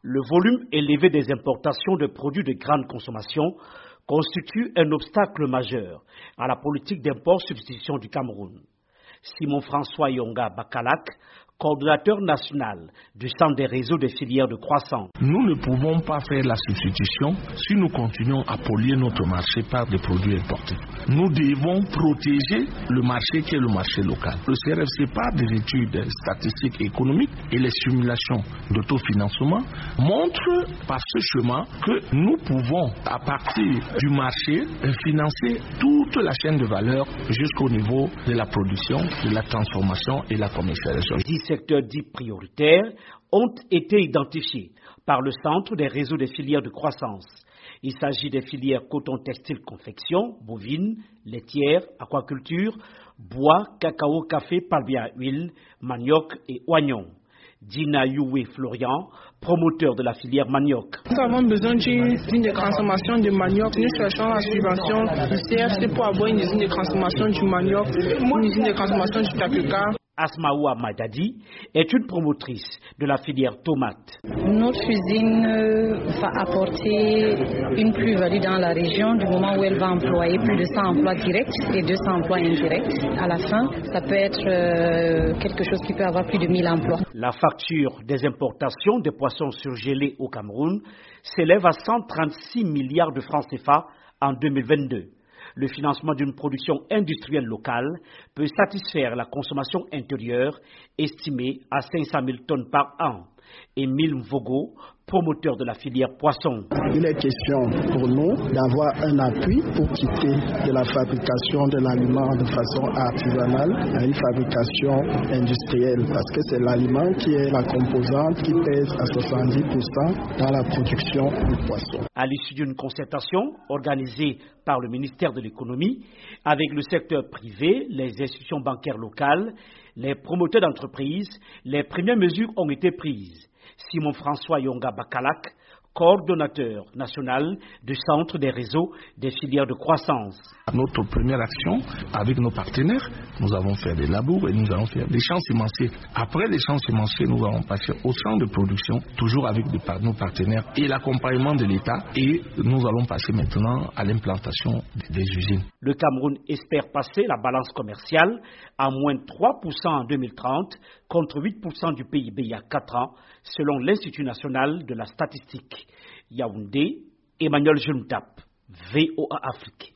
Le volume élevé des importations de produits de grande consommation constitue un obstacle majeur à la politique d'import-substitution du Cameroun. Simon-François Yonga Bakalak, coordonnateur national du Centre des réseaux des filières de croissance. Nous ne pouvons pas faire la substitution si nous continuons à polluer notre marché par des produits importés. Nous devons protéger le marché qui est le marché local. Le CRFC, par des études statistiques et économiques et les simulations d'autofinancement, montrent par ce chemin que nous pouvons, à partir du marché, financer toute la chaîne de valeur jusqu'au niveau de la production, de la transformation et la commercialisation. 10 secteurs dits prioritaires ont été identifiés par le Centre des réseaux des filières de croissance. Il s'agit des filières coton, textile, confection, bovine, laitière, aquaculture, bois, cacao, café, palmier à huile, manioc et oignon. Dina Youé Florian, promoteur de la filière manioc. Nous avons besoin d'une usine de transformation du manioc. Nous cherchons la subvention du CRC pour avoir une usine de transformation du manioc, une usine de transformation du tapioca. Asmaoua Madadi est une promotrice de la filière tomate. Notre usine va apporter une plus-value dans la région du moment où elle va employer plus de 100 emplois directs et 200 emplois indirects. À la fin, ça peut être quelque chose qui peut avoir plus de 1000 emplois. La facture des importations de poissons surgelés au Cameroun s'élève à 136 milliards de francs CFA en 2022. Le financement d'une production industrielle locale peut satisfaire la consommation intérieure estimée à 500 000 tonnes par an. Émile Mvogo, promoteur de la filière poisson. Il est question pour nous d'avoir un appui pour quitter de la fabrication de l'aliment de façon artisanale à une fabrication industrielle, parce que c'est l'aliment qui est la composante qui pèse à 70% dans la production du poisson. À l'issue d'une concertation organisée par le ministère de l'économie avec le secteur privé, les institutions bancaires locales, les promoteurs d'entreprises, les premières mesures ont été prises. Simon-François Yonga Bakalak, coordonnateur national du Centre des réseaux des filières de croissance. Notre première action avec nos partenaires, nous allons faire des labours et nous allons faire des champs semenciers. Après les champs semenciers, nous allons passer au centre de production, toujours avec nos partenaires et l'accompagnement de l'État. Et nous allons passer maintenant à l'implantation des usines. Le Cameroun espère passer la balance commerciale à moins 3% en 2030 contre 8% du PIB il y a 4 ans, selon l'Institut national de la statistique. Yaoundé, Emmanuel Juntap, VOA Afrique.